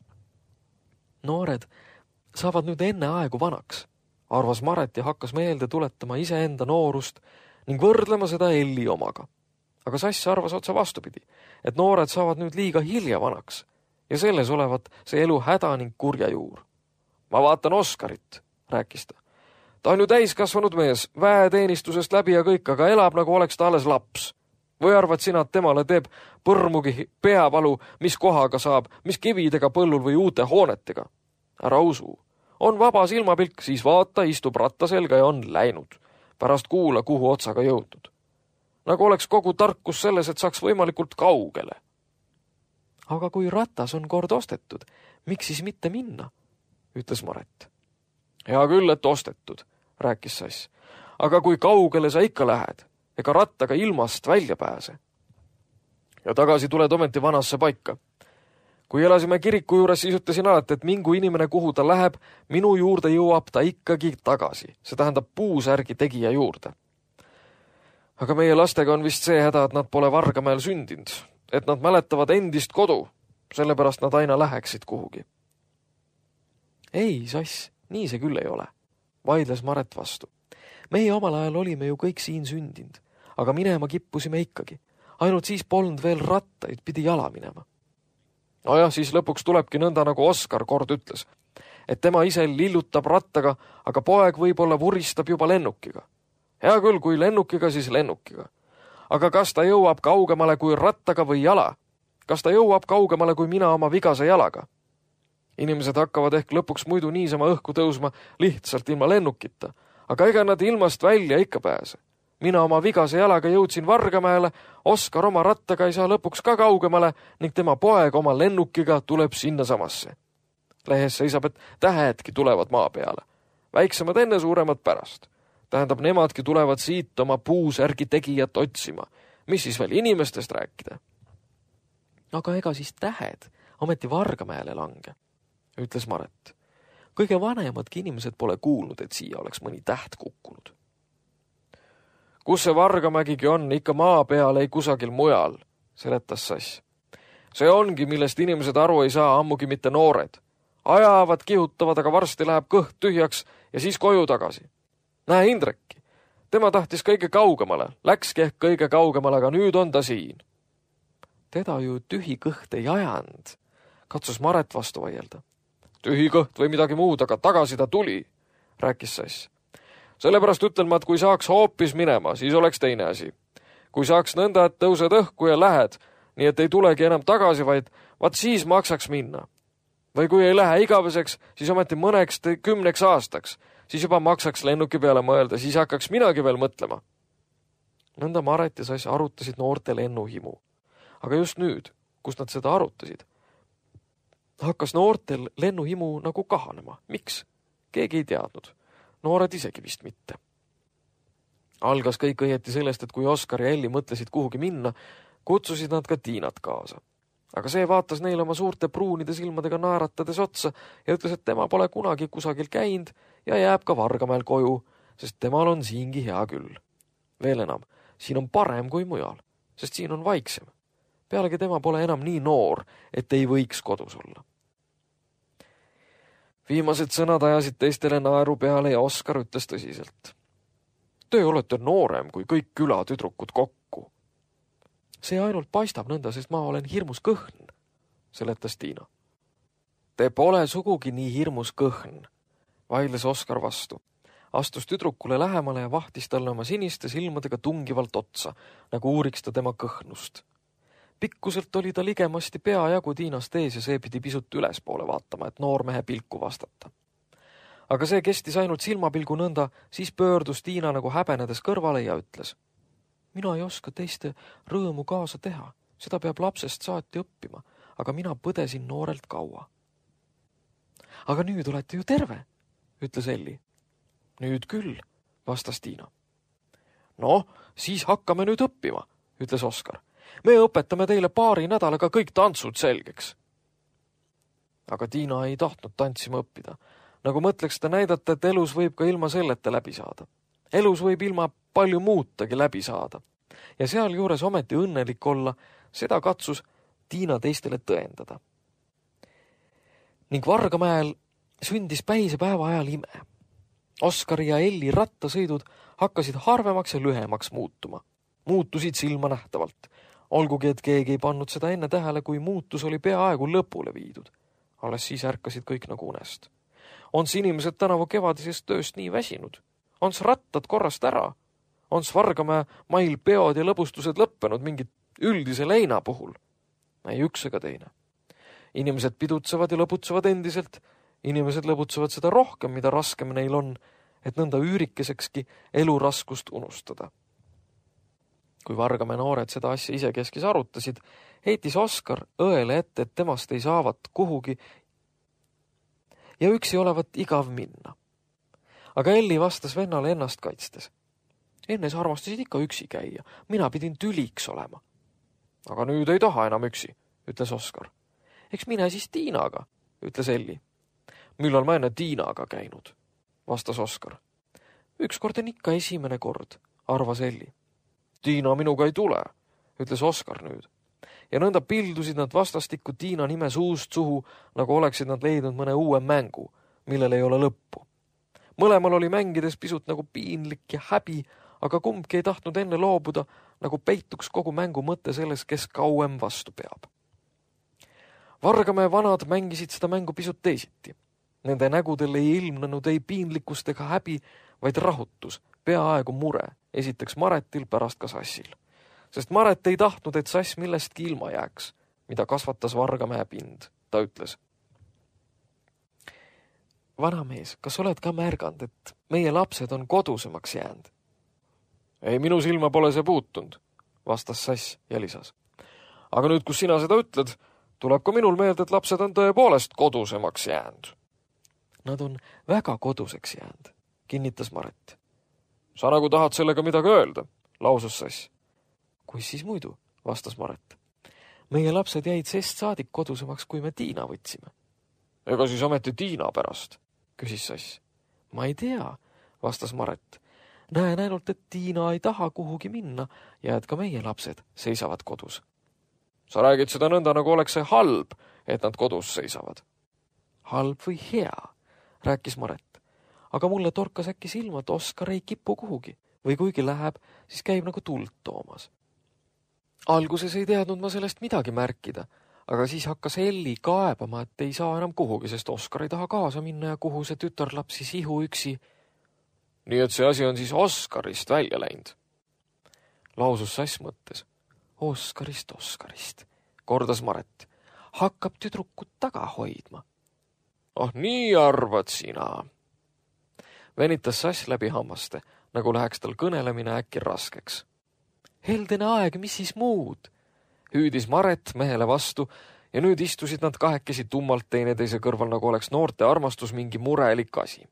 Noored saavad nüüd enne aegu vanaks, arvas Maret ja hakkas meelde tuletama iseenda noorust ning võrdlema seda Elli omaga. Aga Sass arvas otsa vastupidi, et noored saavad nüüd liiga hilja vanaks ja selles olevat see elu häda ning kurja juur. Ma vaatan Oskarit, rääkis ta. Ta on ju täiskasvanud mees, väeteenistusest läbi ja kõik, aga elab nagu oleks ta alles laps. Või arvad sina, et temale teeb põrmugi peavalu, mis kohaga saab, mis kividega põllul või uute hoonetega? Ära usu. On vaba silmapilk, siis vaata, istub ratta selga ja on läinud. Pärast kuula, kuhu otsaga jõudnud. Nagu oleks kogu tarkus selles, et saaks võimalikult kaugele. Aga kui ratas on kord ostetud, miks siis mitte minna? Ütles Maret. Hea küll, et ostetud, rääkis Sass. Aga kui kaugele sa ikka lähed? Ega rattaga ilmast välja pääse. Ja tagasi tuled ometi vanasse paika. Kui elasime kiriku juures, siis ütlesin alati, et mingu inimene, kuhu ta läheb, minu juurde jõuab ta ikkagi tagasi. See tähendab puusärgi tegija juurde. Aga meie lastega on vist see häda, et nad pole Vargamäel sündinud, et nad mäletavad endist kodu, sellepärast nad aina läheksid kuhugi. Ei, Sass, nii see küll ei ole, vaidles Maret vastu. Meie omal ajal olime ju kõik siin sündinud, aga minema kippusime ikkagi. Ainult siis polnud veel rattaid, pidi jala minema. Nojah, siis lõpuks tulebki nõnda, nagu Oskar kord ütles, et tema ise lillutab rattaga, aga poeg võib-olla vuristab juba lennukiga. Hea küll, kui lennukiga, siis lennukiga. Aga kas ta jõuab kaugemale kui rattaga või jala? Kas ta jõuab kaugemale kui mina oma vigase jalaga? Inimesed hakkavad ehk lõpuks muidu niisama õhku tõusma lihtsalt ilma lennukita, aga ega nad ilmast välja ikka pääse. Mina oma vigase jalaga jõudsin Vargamäele, Oskar oma rattaga ei saa lõpuks ka kaugemale ning tema poeg oma lennukiga tuleb sinna samasse. Lehes seisab, et tähedki tulevad maa peale. Väiksemad enne, suuremad pärast. Tähendab, nemadki tulevad siit oma puusärgi tegijat otsima. Mis siis veel inimestest rääkida? Aga ega siis tähed ometi Vargamäele lange, ütles Maret. Kõige vanemadki inimesed pole kuulnud, et siia oleks mõni täht kukkunud. Kus see Vargamägigi on, ikka maa peal ei kusagil mujal, seletas Sass. See ongi, millest inimesed aru ei saa, ammugi mitte noored. Ajavad, kihutavad, aga varsti läheb kõht tühjaks ja siis koju tagasi. Näe Indrekki. Tema tahtis kõige kaugemale, läkski ehk kõige kaugemale, aga nüüd on ta siin. Teda ju tühi kõht ei ajanud, katsus Maret vastu vaielda. Tühi kõht või midagi muud, aga tagasi ta tuli, rääkis Sass. Sellepärast ütlen ma, et kui saaks hoopis minema, siis oleks teine asi. Kui saaks nõnda, et tõused õhku ja lähed, nii et ei tulegi enam tagasi, vaid siis maksaks minna. Või kui ei lähe igaveseks, siis ometi mõneks 10 aastaks, siis juba maksaks lennuki peale mõelda, siis hakkaks minagi veel mõtlema. Nõnda Maret ja Sass arutasid noorte lennuhimu. Aga just nüüd, kus nad seda arutasid, hakkas noortel lennuhimu nagu kahanema. Miks? Keegi ei teadnud. Noored isegi vist mitte. Algas kõik õieti sellest, et kui Oskar ja Elli mõtlesid kuhugi minna, kutsusid nad ka Tiinat kaasa. Aga see vaatas neile oma suurte pruunide silmadega naeratades otsa ja ütles, et tema pole kunagi kusagil käinud ja jääb ka Vargamäel koju, sest temal on siingi hea küll. Veel enam, siin on parem kui mujal, sest siin on vaiksem. Pealegi tema pole enam nii noor, et ei võiks kodus olla. Viimased sõnad ajasid teistele naeru peale ja Oskar ütles tõsiselt. Te olete noorem kui kõik külatüdrukud kokku. See ainult paistab nõnda, sest ma olen hirmus kõhn, seletas Tiina. Te pole sugugi nii hirmus kõhn, vaidles Oskar vastu. Astus tüdrukule lähemale ja vahtis talle oma siniste silmadega tungivalt otsa, nagu uuriks ta tema kõhnust. Pikkuselt oli ta ligemasti peajagu Tiinast ees ja see pidi pisut ülespoole vaatama, et noormehe pilku vastata. Aga see kestis ainult silmapilgu nõnda, siis pöördus Tiina nagu häbenedes kõrvale ja ütles. mina ei oska teiste rõõmu kaasa teha, seda peab lapsest saati õppima, aga mina põdesin noorelt kaua. Aga nüüd olete ju terve, ütles Elli. Nüüd küll, vastas Tiina. No, siis hakkame nüüd õppima, ütles Oskar. Me õpetame teile paari nädalaga kõik tantsud selgeks. Aga Tiina ei tahtnud tantsima õppida. Nagu mõtleks ta näidata, et elus võib ka ilma selleta läbi saada. Elus võib ilma palju muutagi läbi saada. Ja sealjuures ometi õnnelik olla, seda katsus Tiina teistele tõendada. Ning Vargamäel sündis päise päeva ajal ime. Oskari ja Elli rattasõidud hakkasid harvemaks ja lühemaks muutuma. Muutusid silma nähtavalt. Olgugi, et keegi ei pannud seda enne tähele, kui muutus oli peaaegu lõpule viidud. Alles siis ärkasid kõik nagu unest. Ons inimesed tänavu kevadisest tööst nii väsinud. Ons rattad korrast ära. Ons Vargamäe mail peod ja lõbustused lõppenud mingit üldise leina puhul. Ei üks ega teine. Inimesed pidutsevad ja lõbutsevad endiselt. Inimesed lõbutsevad seda rohkem, mida raskem neil on, et nõnda üürikesekski eluraskust unustada. Kui Vargamäe noored seda asja isekeskis arutasid, heitis Oskar õele ette, et temast ei saavat kuhugi ja üksi olevat igav minna. Aga Elli vastas vennale ennast kaitstes. Enne sa armastasid ikka üksi käia, mina pidin tüliks olema. Aga nüüd ei taha enam üksi, ütles Oskar. Eks mine siis Tiinaga, ütles Elli. Millal ma enne Tiinaga käinud, vastas Oskar. Ükskord on ikka esimene kord, arvas Elli. Tiina minuga ei tule, ütles Oskar nüüd. Ja nõnda pildusid nad vastastikku Tiina nime suust suhu, nagu oleksid nad leidnud mõne uue mängu, millel ei ole lõppu. Mõlemal oli mängides pisut nagu piinlik ja häbi, aga kumbki ei tahtnud enne loobuda, nagu peituks kogu mängu mõte selles, kes kauem vastu peab. Vargamäe vanad mängisid seda mängu pisut teisiti. Nende nägudel ei ilmnenud ei piinlikkust ega häbi, vaid rahutus, peaaegu mure, esiteks Maretil, pärast ka Sassil. Sest Maret ei tahtnud, et Sass millestki ilma jääks, mida kasvatas Vargamäe pind, ta ütles. Vanamees, kas oled ka märganud, et meie lapsed on kodusemaks jäänud? Ei, minu silma pole see puutunud, vastas Sass ja lisas. Aga nüüd, kus sina seda ütled, tuleb ka minul meelde, et lapsed on tõepoolest kodusemaks jäänud. Nad on väga koduseks jäänud, kinnitas Maret. Sa nagu tahad sellega midagi öelda, lausus Sass. Kuis siis muidu, vastas Maret. Meie lapsed jäid sest saadik kodusemaks, kui me Tiina võtsime. Ega siis ometi Tiina pärast, küsis Sass. Ma ei tea, vastas Maret. Näen ainult, et Tiina ei taha kuhugi minna ja et ka meie lapsed seisavad kodus. Sa räägid seda nõnda, nagu oleks see halb, et nad kodus seisavad. Halb või hea, rääkis Maret. Aga mulle torkas äkki silma, et Oskar ei kipu kuhugi või kuigi läheb, siis käib nagu tuld toomas. Alguses ei teadnud ma sellest midagi märkida, aga siis hakkas Elli kaebama, et ei saa enam kuhugi, sest Oskar ei taha kaasa minna ja kuhu see tütarlaps siis ihu üksi. Nii et see asi on siis Oskarist välja läinud. Lausus Sass mõttes. Oskarist, kordas Maret. Hakkab tüdrukut taga hoidma. Ah, nii arvad sina. Venitas Sass läbi hammaste, nagu läheks tal kõnelemine äkki raskeks. Heldene aeg, mis siis muud? Hüüdis Maret mehele vastu ja nüüd istusid nad kahekesi tummalt teineteise kõrval, nagu oleks noorte armastus mingi murelik asi.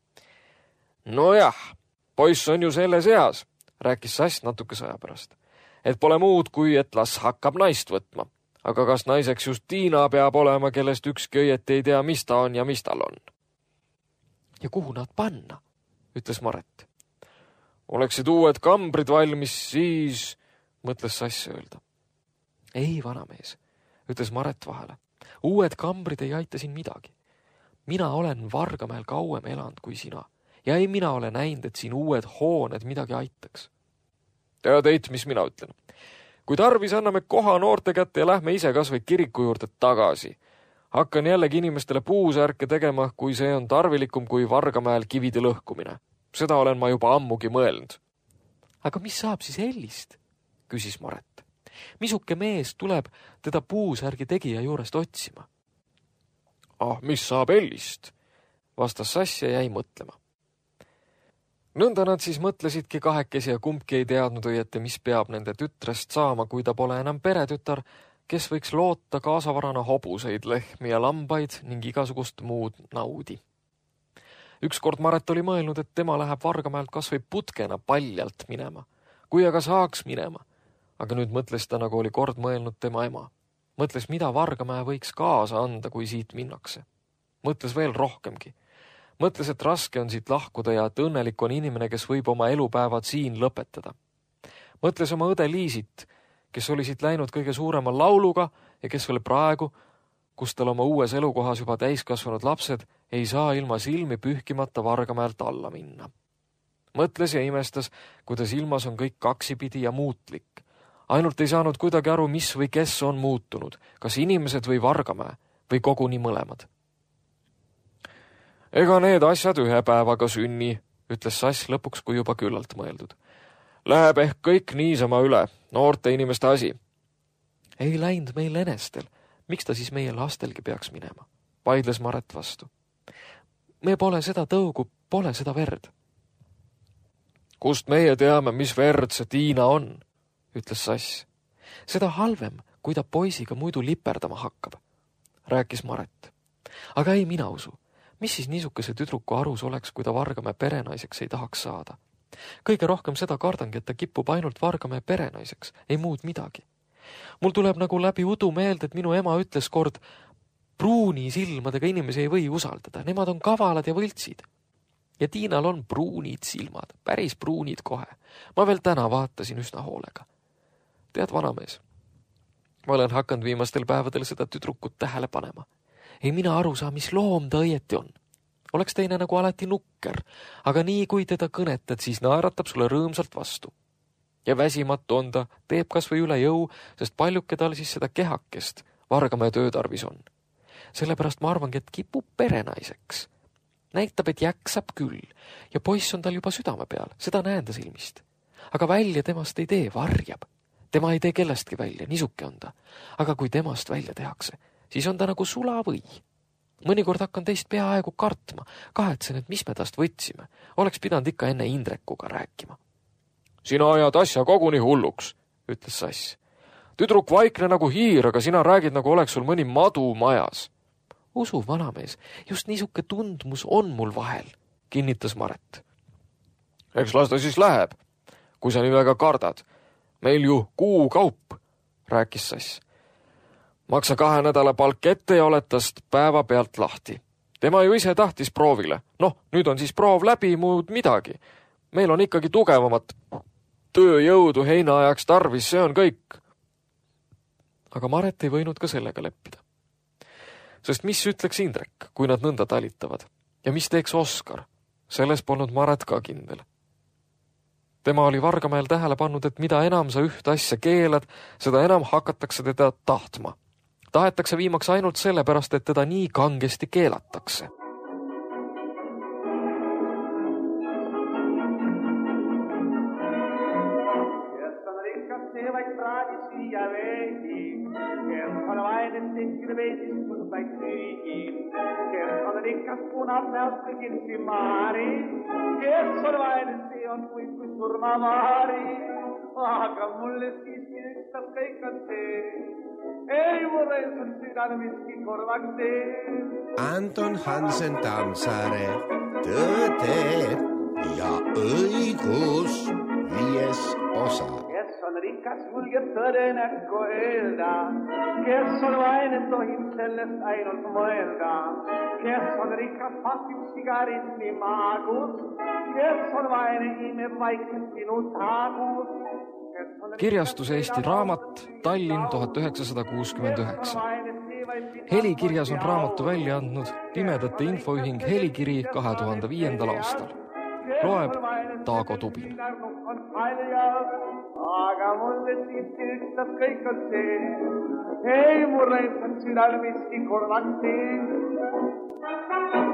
Nojah, poiss on ju selles eas, rääkis Sass natuke sõja pärast. Et pole muud, kui et las hakkab naist võtma. Aga kas naiseks just Tiina peab olema, kellest ükski õieti ei tea, mis ta on ja mis tal on? Ja kuhu nad panna, ütles Maret. Oleksid uued kambrid valmis, siis, mõtles Sass öelda. Ei, vanamees, ütles Maret vahele. Uued kambrid ei aita siin midagi. Mina olen Vargamäel kauem elanud kui sina ja ei mina ole näinud, et siin uued hooned midagi aitaks. Tead eit, mis mina ütlen. Kui tarvis, anname koha noorte kätte ja lähme ise kas või kiriku juurde tagasi. Hakkan jällegi inimestele puusärke tegema, kui see on tarvilikum kui Vargamäel kivide lõhkumine. Seda olen ma juba ammugi mõelnud. Aga mis saab siis Ellist? Küsis Maret. Misuke mees tuleb teda puusärgi tegija juurest otsima? Ah, mis saab Ellist? Vastas Sass ja jäi mõtlema. Nõnda nad siis mõtlesidki kahekesi ja kumbki ei teadnud õieti, mis peab nende tütrest saama, kui ta pole enam peretütar, kes võiks loota kaasavarana hobuseid, lehmi ja lambaid ning igasugust muud naudi. Ükskord Maret oli mõelnud, et tema läheb Vargamäelt kas või putkena paljalt minema, kui aga saaks minema. Aga nüüd mõtles ta, nagu oli kord mõelnud tema ema. Mõtles, mida Vargamäe võiks kaasa anda, kui siit minnakse. Mõtles veel rohkemgi. Mõtles, et raske on siit lahkuda ja et õnnelik on inimene, kes võib oma elupäevad siin lõpetada. Mõtles oma õde Liisit, kes oli siit läinud kõige suurema lauluga ja kes veel praegu, kus tal oma uues elukohas juba täiskasvanud lapsed, ei saa ilma silmi pühkimata Vargamäelt alla minna. Mõtles ja imestas, kuidas ilmas on kõik kaksipidi ja muutlik. Ainult ei saanud kuidagi aru, mis või kes on muutunud, kas inimesed või Vargamäe või koguni mõlemad. Ega need asjad ühe päevaga sünni, ütles Sass lõpuks, kui juba küllalt mõeldud. Läheb ehk kõik niisama üle, noorte inimeste asi. Ei läinud meil enestel. Miks ta siis meie lastelgi peaks minema? Vaidles Maret vastu. Me pole seda tõugu, pole seda verd. Kust meie teame, mis verd see Tiina on, ütles Sass. Seda halvem, kui ta poisiga muidu liperdama hakkab, rääkis Maret. Aga ei mina usu. Mis siis niisuguse tüdruku arus oleks, kui ta Vargamäe perenaiseks ei tahaks saada? Kõige rohkem seda kardangi, et ta kipub ainult Vargamäe perenaiseks, ei muud midagi. Mul tuleb nagu läbi udu meelde, et minu ema ütles kord, pruuni silmadega inimesi ei või usaldada, nemad on kavalad ja võltsid. Ja Tiinal on pruunid silmad, päris pruunid kohe. Ma veel täna vaatasin üsna hoolega. Tead, vanamees, ma olen hakanud viimastel päevadel seda tüdrukut tähele panema. Ei mina aru saa, mis loom ta õieti on. Oleks teine nagu alati nukker, aga nii kui teda kõnetad, siis naeratab sulle rõõmsalt vastu. Ja väsimatu on ta, teeb kas või üle jõu, sest paljuke tal siis seda kehakest Vargamäe töötarvis on. Sellepärast ma arvangi, et kipub perenaiseks. Näitab, et jäksab küll ja poiss on tal juba südame peal, seda näen ta silmist. Aga välja temast ei tee, varjab. Tema ei tee kellestki välja, nisuke on ta. Aga kui temast välja tehakse, siis on ta nagu sulavõi. Mõnikord hakkan teist peaaegu kartma, kahetsen, et mis me tast võtsime. Oleks pidanud ikka enne Indrekuga rääkima. Sina ajad asja koguni hulluks, ütles Sass. Tüdruk vaikne nagu hiir, aga sina räägid, nagu oleks sul mõni madu majas. Usu, vanamees, just niisuke tundmus on mul vahel, kinnitas Maret. Eks las ta siis läheb, kui sa nii väga kardad. Meil ju kuu kaup, rääkis Sass. Maksa 2 nädala palk ette ja oled tast päeva pealt lahti. Tema ju ise tahtis proovile. Noh, nüüd on siis proov läbi, muud midagi. Meil on ikkagi tugevamat tööjõudu heinaajaks tarvis, see on kõik. Aga Maret ei võinud ka sellega leppida. Sest mis ütleks Indrek, kui nad nõnda talitavad? Ja mis teeks Oskar? Selles polnud Maret ka kindel. Tema oli Vargamäel tähele pannud, et mida enam sa üht asja keelad, seda enam hakatakse teda tahtma. Tahetakse viimaks ainult sellepärast, et teda nii kangesti keelatakse. Aga mulle siiski ükstas kõik on see. Ei mulle sun südame miski korvaks tee. Anton Hansen Tammsaare, Tõde ja õigus 5. osa. Kes on rikas, julgeb tõde näkku öelda. Kes on vaene, tohib sellest ainult mõelda. Kes on rikas, pasib sigaretti maagus. Kes on vaene, imeb vaikselt sinu taagus. Kirjastus Eesti Raamat, Tallinn 1969. Helikirjas on raamatu välja andnud Pimedate Infoühing Helikiri 2005. aastal. Loeb Taago Tubin. Aga mulle siiski ükstas kõik on see. Ei mulle on südal miski korvaks tee.